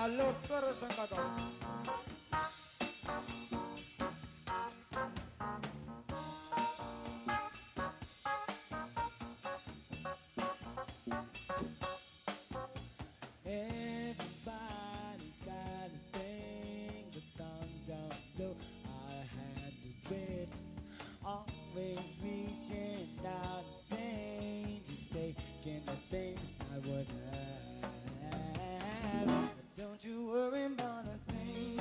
all'ottore sangato. Everybody's got a thing, but some don't know how to handle it. Always reaching out in pain, just taking the things I would have. But don't you worry about a thing.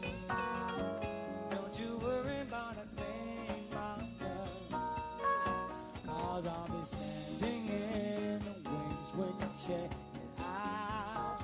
Don't you worry about a thing, mama. 'Cause I'll be standing in the wings when you check it out.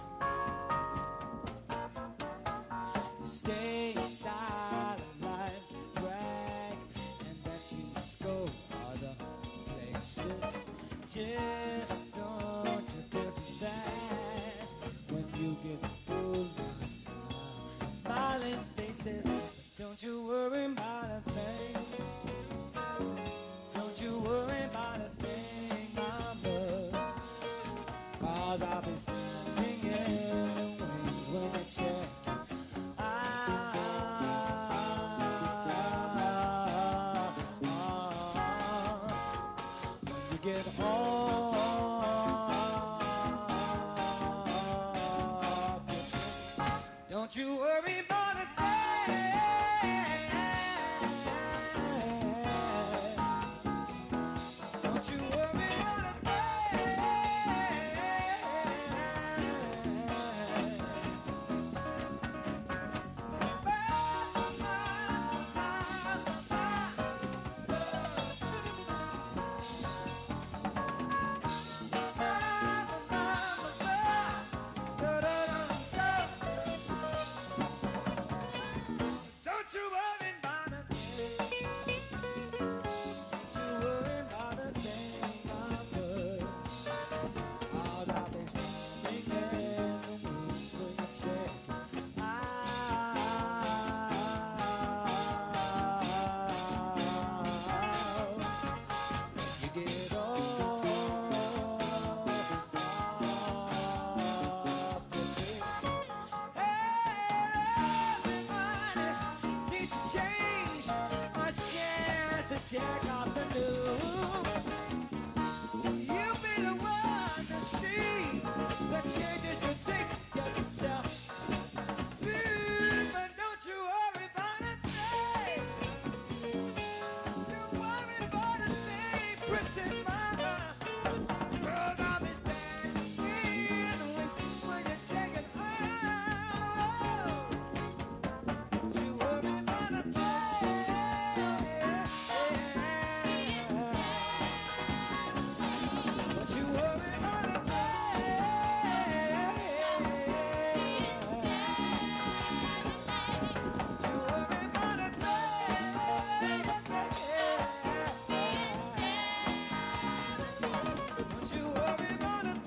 You stay in style and life's a drag, and that you just go other places. Just don't you feel too bad when you get full of smiling faces. But don't you worry about a thing. Don't you worry about a thing, mama. 'Cause I'll be standing in the wings when you check when you get home. Don't you worry about a thing. Don't you worry about a Don't you worry about a thing. Don't you worry about a thing, mama. 'Cause I'll be standing in the wings when you check out. You get off the tree. Everybody needs to change a chance to check out the news. You be the one to see the changes you take yourself through. But don't you worry about a thing. Don't you worry about a thing, pretty mama. 'Cause I'll be standing in the wings when you check it out. Don't you worry about a thing. Don't you worry about a thing. Don't you worry about a thing. Don't you worry about a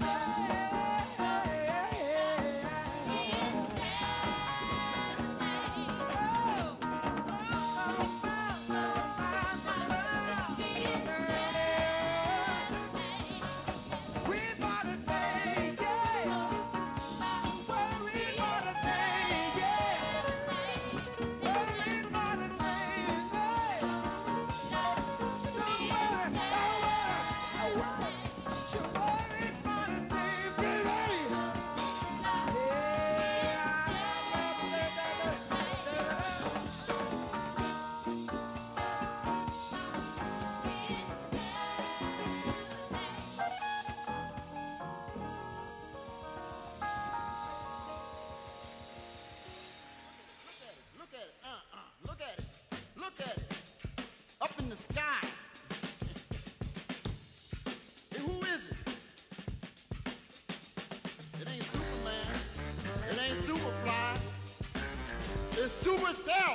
we bought a thing, yeah. Worry about a thing, yeah. Worry about a thing, yeah. Don't worry, don't worry. Don't you worry about a thing, baby. Look at it. Look at it. Look at it. Up in the sky. Hey, who is it? It ain't Superman. It ain't Superfly. It's Super Self.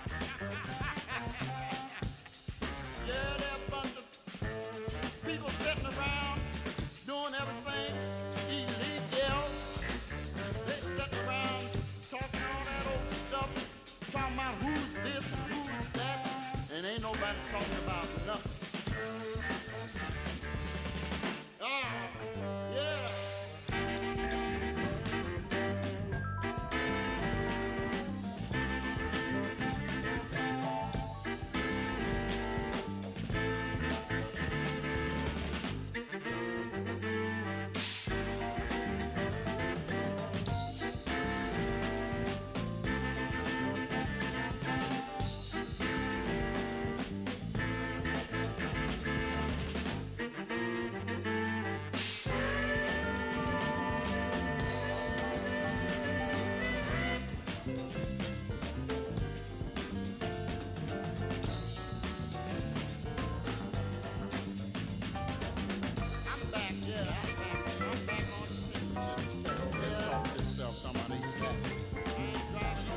Yeah, there are a bunch of people sitting around doing everything. Illegal. They sitting around talking all that old stuff, talking about who's this and who's that, and ain't nobody talking about nothing. Ah, yeah.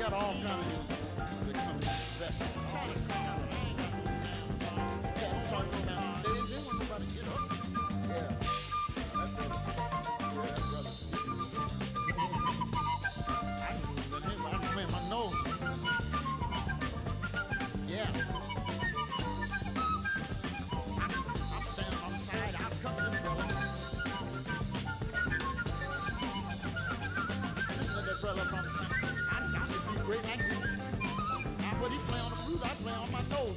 got all kinds of that come to the festival. All the kind. I ain't got no damn yeah, I'm talking about days. They want nobody to get up. Yeah. That brother. Yeah, that brother. I can wear my nose. Yeah. I'm standing on the side. I'll cover this brother. Listen to that brother from the side. I should be great like this. Now, what he play on the flute, I play on my nose.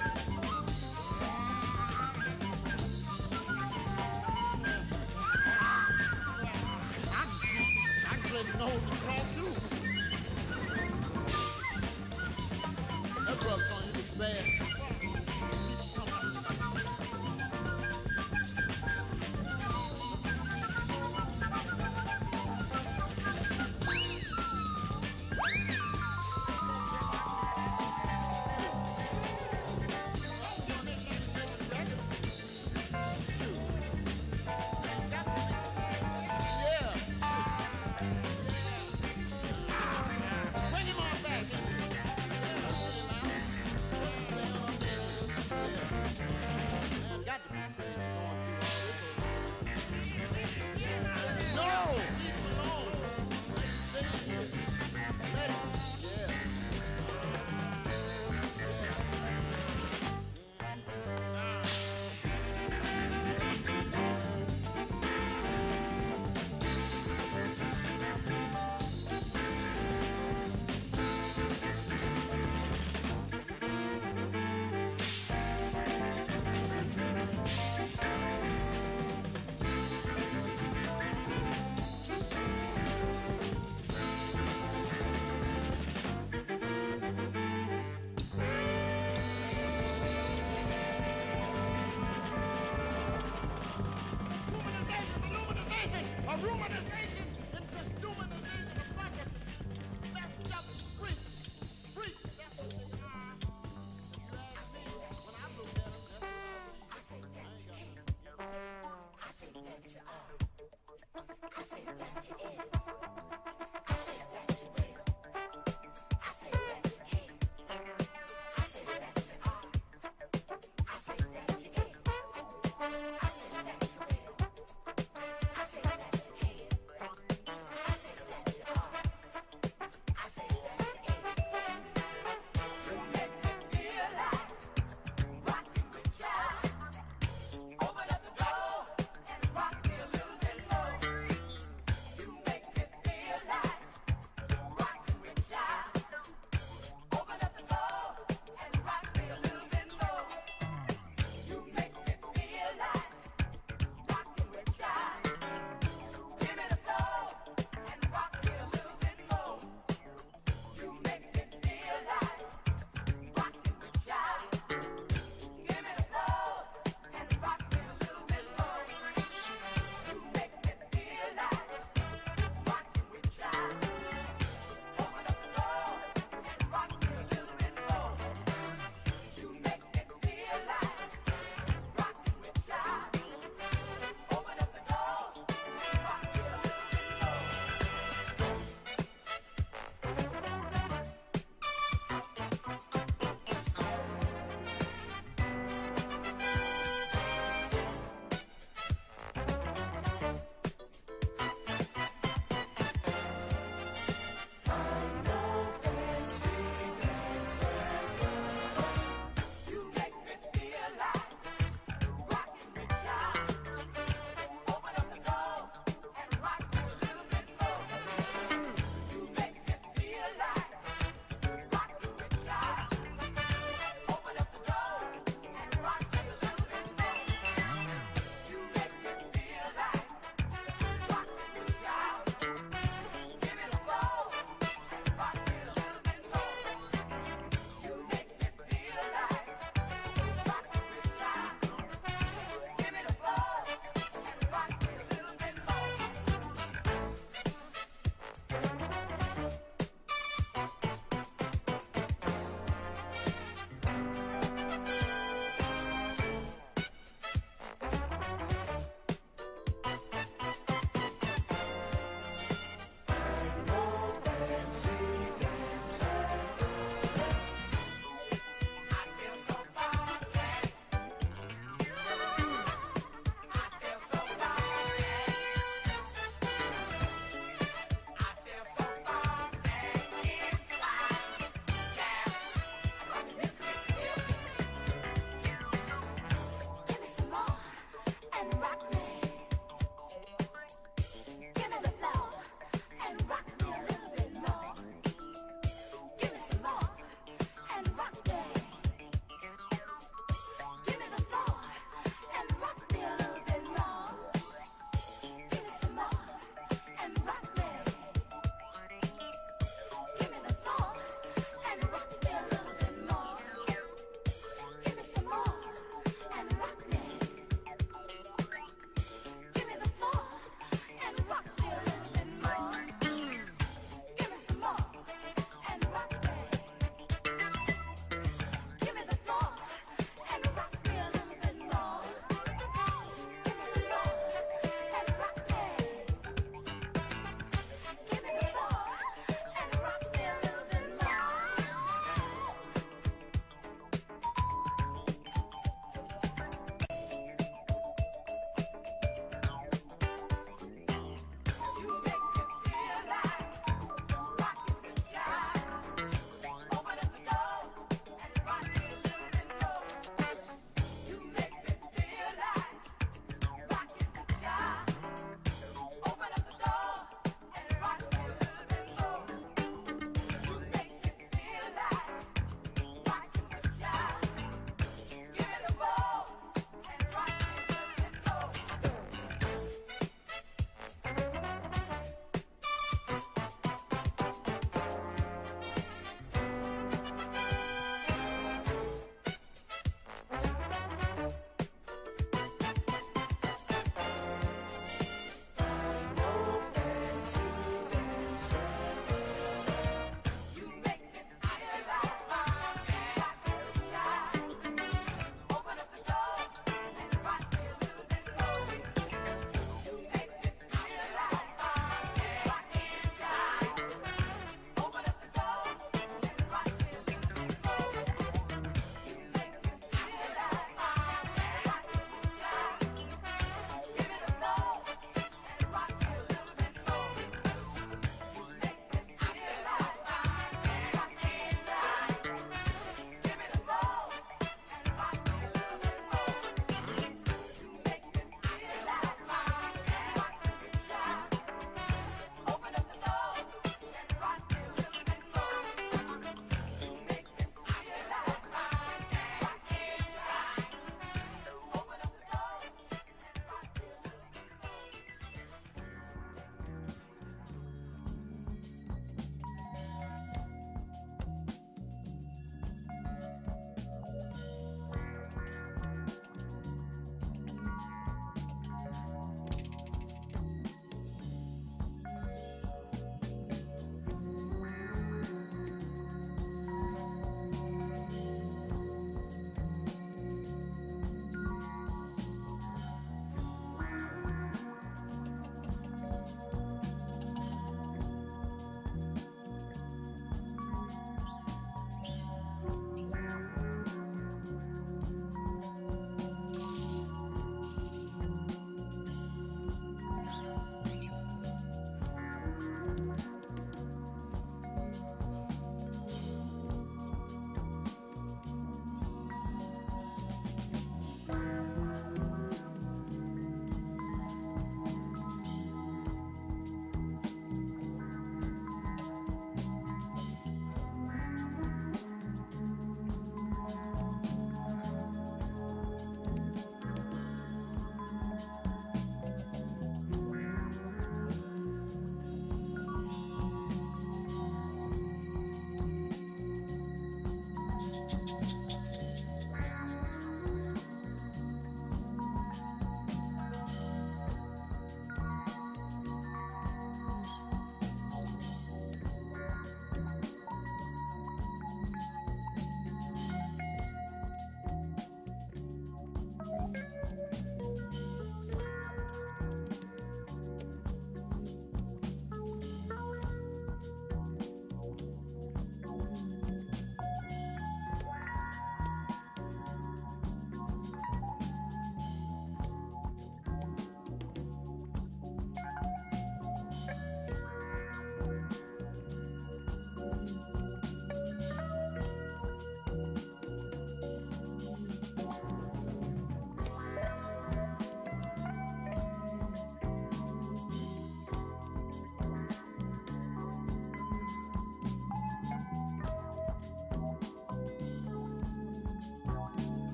I can play the nose and talk too. That brother on you looks bad. Open up the door and rock me a little bit low.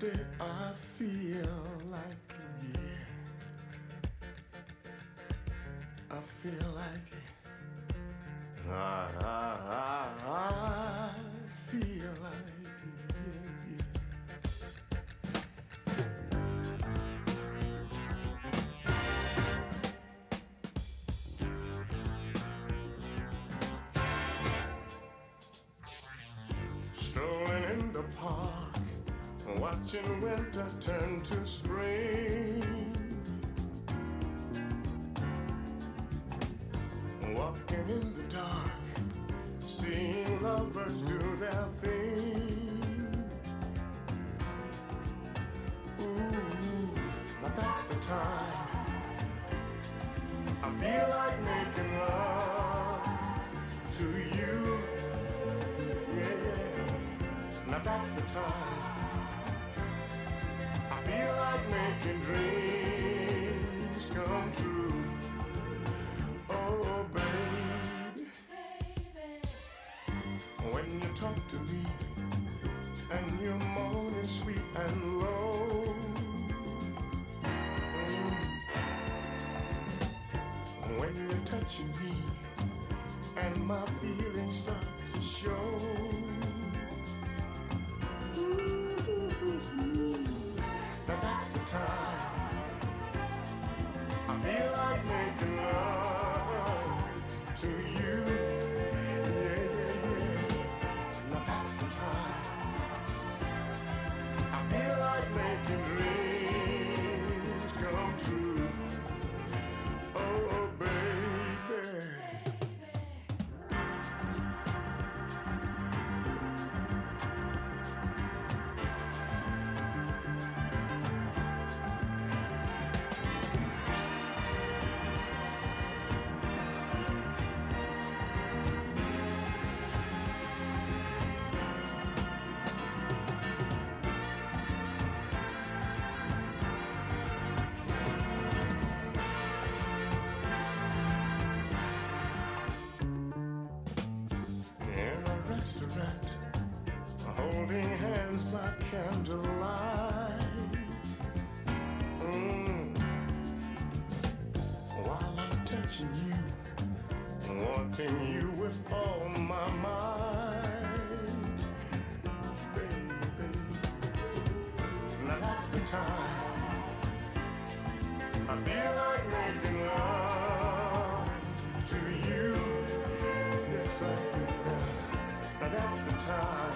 day I feel like it, yeah. I feel like it. I feel like it, yeah, yeah. Strolling in the park, watching winter turn to spring. Walking in the dark, seeing lovers do their thing. Ooh, now that's the time I feel like making love to you. Yeah, now that's the time I feel like making dreams come true. Oh, baby, when you talk to me and you're moaning sweet and low, when you're touching me and my feelings start to show. Now that's the time I feel like making love to you. Yeah, yeah, yeah. Now that's the time I feel like making dreams come true. Oh, baby. In a restaurant, holding hands by candlelight. While I'm touching you, wanting you with all my might. Baby, baby, now that's the time I feel like making love to you. Yes, I do. Now that's the time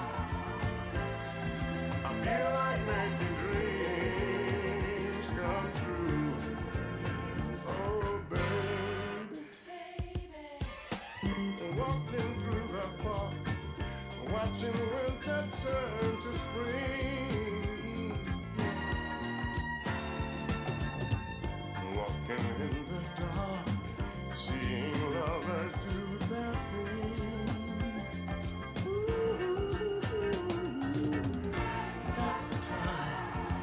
I feel like making dreams come true. Oh, baby, walking through the park, watching winter turn to spring. Walking in the dark, seeing lovers do their thing. That's the time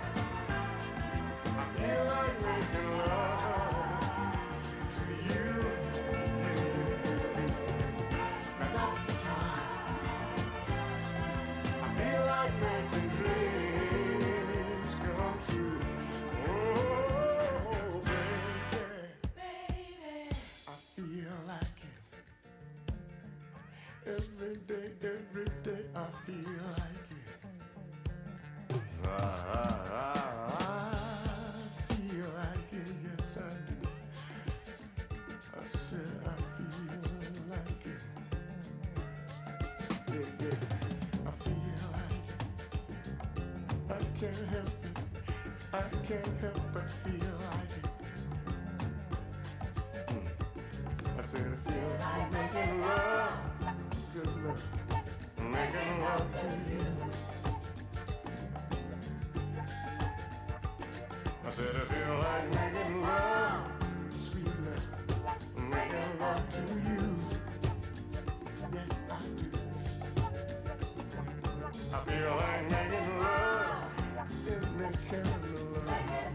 I feel like making love to you. Now that's the time I feel like making dreams come true. Oh, baby, I feel like it. Every day I feel like it. I feel like it, yes I do. I said I feel like it. Yeah, yeah, I feel like it. I can't help it. I can't help but feel like it. I said I feel like making love, good love, making love to you. I said I feel like making love, sweet love, making love to you. Yes, I do. I feel like making love in the candlelight.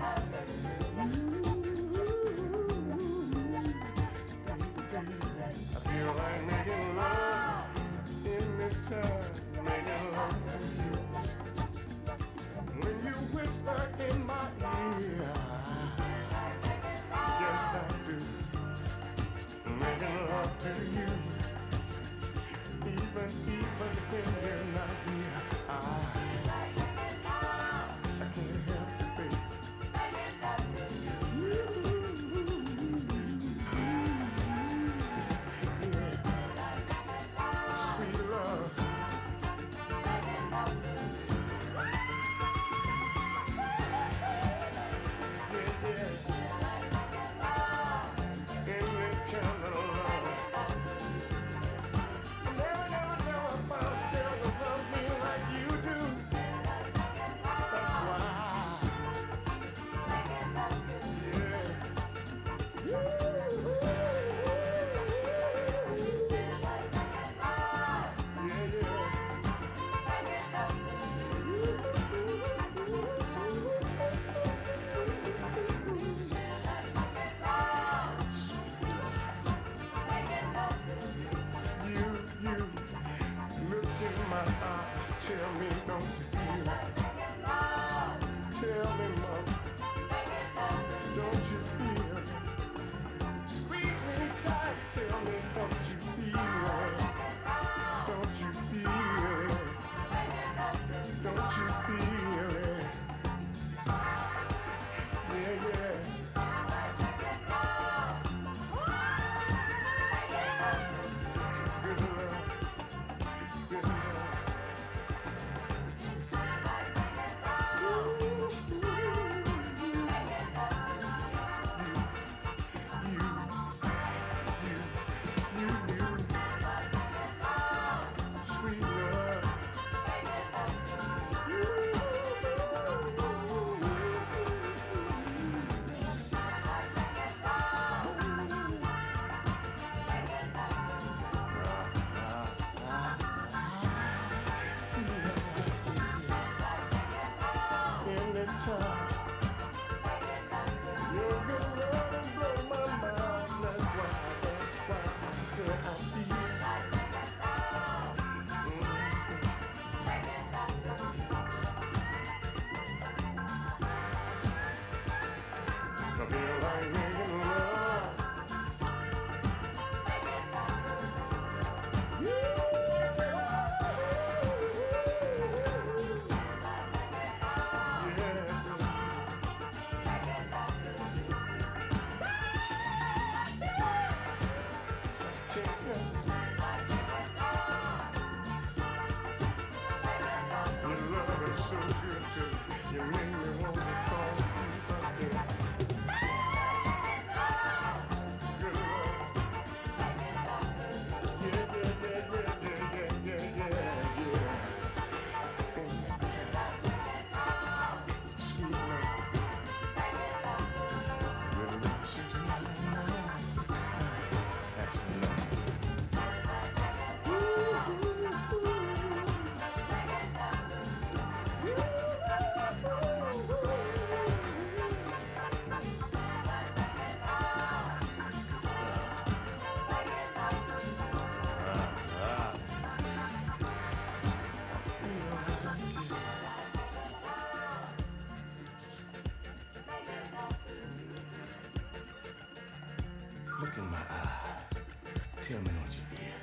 I feel like making love in the time, making love to you. When you Look in my eye. Tell me what you feel.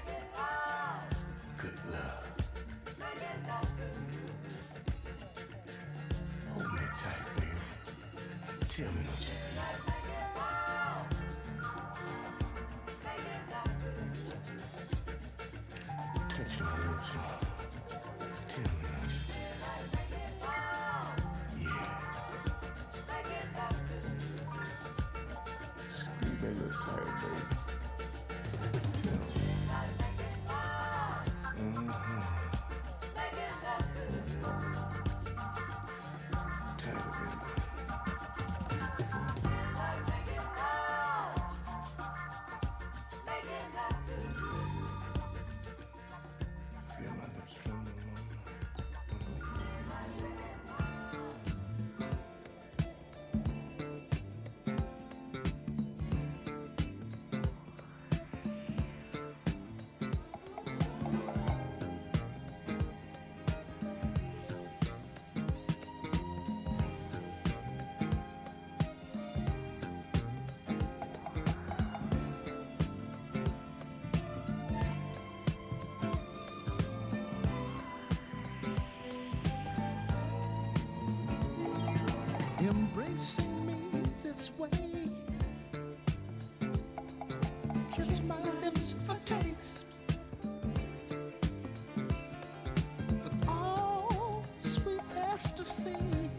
Good love. Hold me tight, baby. Tell me what you feel. Touch my lips, love. Tell me what you feel. Yeah. Squeeze that little tight, baby. Tell me. Tighter, baby. Feel my lips trembling, mama. Embracing me this way, kiss my lips for taste, with all sweet ecstasy.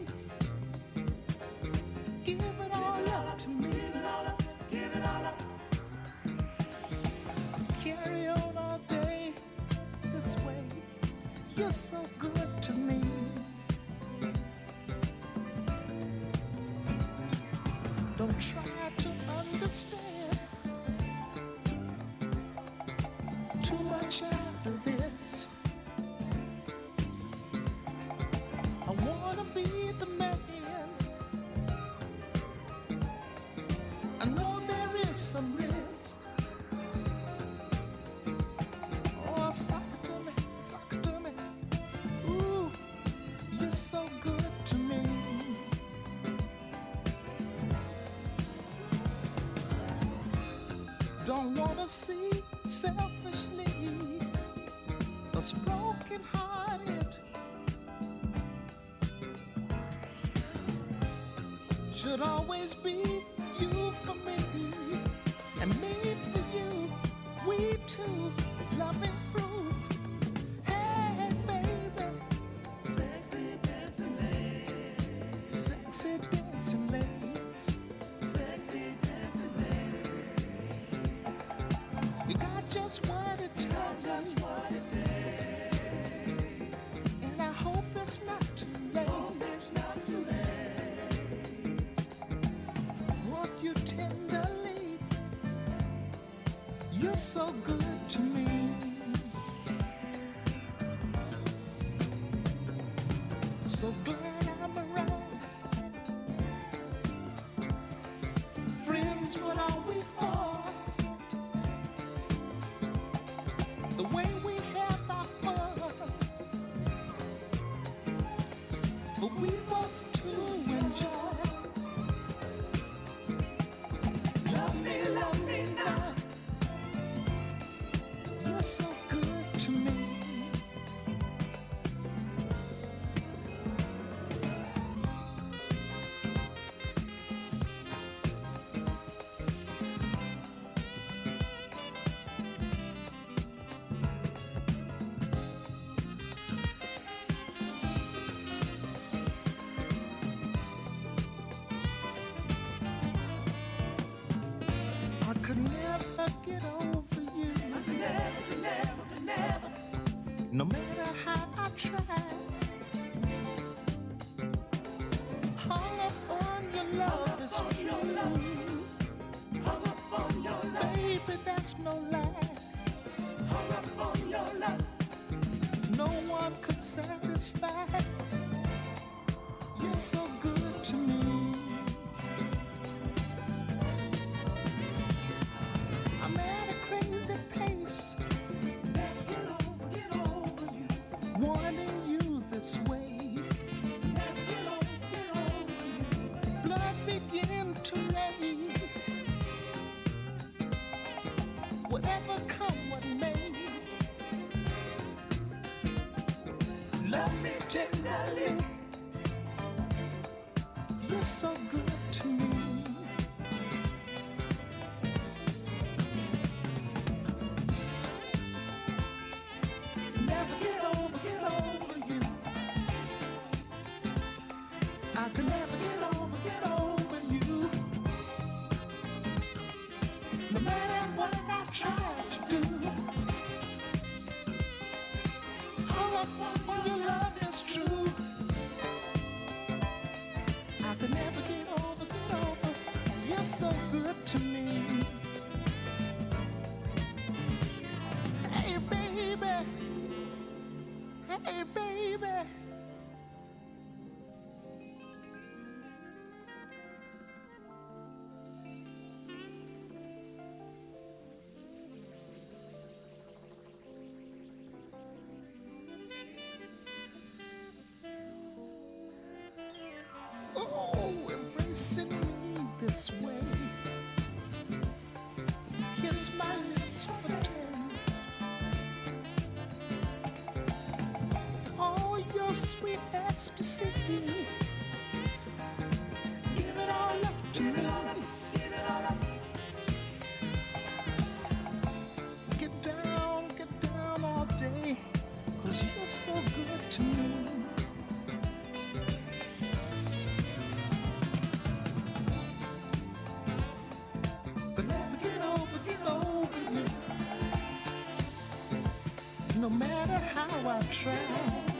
Give it all up to me. Give it all up. Could carry on all day this way. You're so good to me. Don't try to understand too much after this. I wanna be the man. I know there is some risk. Oh, suck it to me. Ooh, you're so good to me. Don't wanna see selfishly us broken hearted. Should always be you for me and me for you. We two loving proof. Hey baby, sexy dancing ladies, sexy dancing ladies, sexy dancing ladies. You got just what it takes. And I hope it's not too late. Want you tenderly. You're so good to me. So glad I'm around. Friends, what are we for? The way we have our fun, but we want to enjoy. Love me now. You're so could never get over you. I could never. No matter how I tried. Hung up on your love is true. Hung up on your love. Baby, that's no lie. Hung up on your love. No one could satisfy. You're so good to me. I'm at a crazy place. Never get over you. Wanting you this way. Never get over you. Blood begin to race. Whatever come, what may. Love me tenderly. You're so good to me. Never get over you. I could never get over you. No matter what I try to do. Hung up on your love is true. I could never get over. You're so good to me. Hey baby. Hey baby. Oh, embracing me this way. Kiss my lips for taste. Oh, your sweet ecstasy. Give it all up to me. Give it all up. Get down all day. 'Cause you're so good to me. But never get over you. No matter how I try.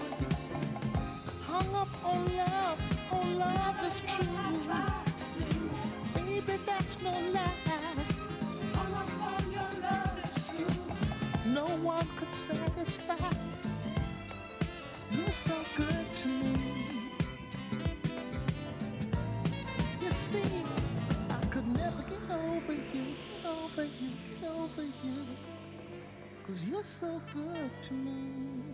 Hung up on love is true. Baby, that's no lie. Hung up on your love is true. No one could satisfy. You're so good to me. You see, I could never get over you. 'Cause you're so good to me.